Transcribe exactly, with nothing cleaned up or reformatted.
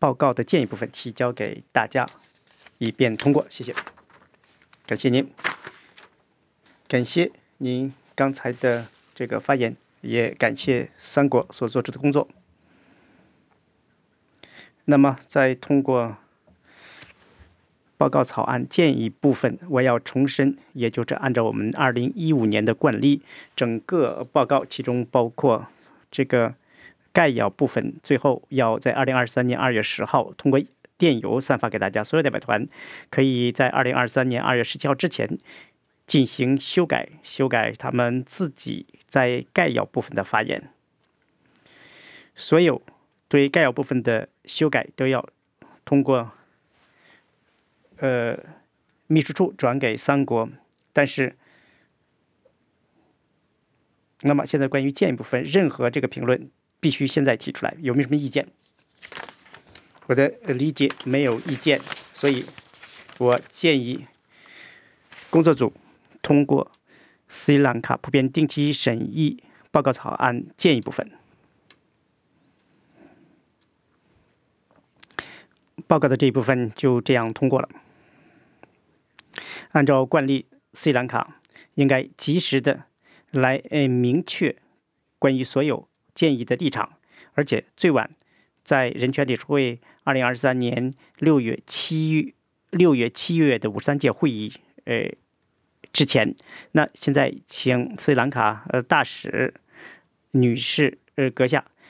报告的建议部分提交给大家，以便通过。谢谢，感谢您，感谢您刚才的这个发言，也感谢三国所做出的工作。那么，在通过报告草案建议部分，我要重申，也就是按照我们二零一五年的惯例，整个报告其中包括这个概要部分，最后要在二零二三年二月十号通过电邮散发给大家。所有代表团可以在二零二三年二月十七号之前进行修改，修改他们自己在概要部分的发言。所有对概要部分的修改都要通过呃秘书处转给三国，但是那么现在关于建议部分，任何这个评论必须现在提出来，有没有什么意见？我的理解没有意见，所以我建议工作组通过斯里兰卡普遍定期审议报告草案建议部分。报告的这一部分就这样通过了。按照惯例，斯里兰卡应该及时的来呃明确关于所有建议的立场，而且最晚在人权理事会二零二三年六月七六月七月的五十三届会议呃之前。那现在请斯里兰卡呃大使女士呃阁下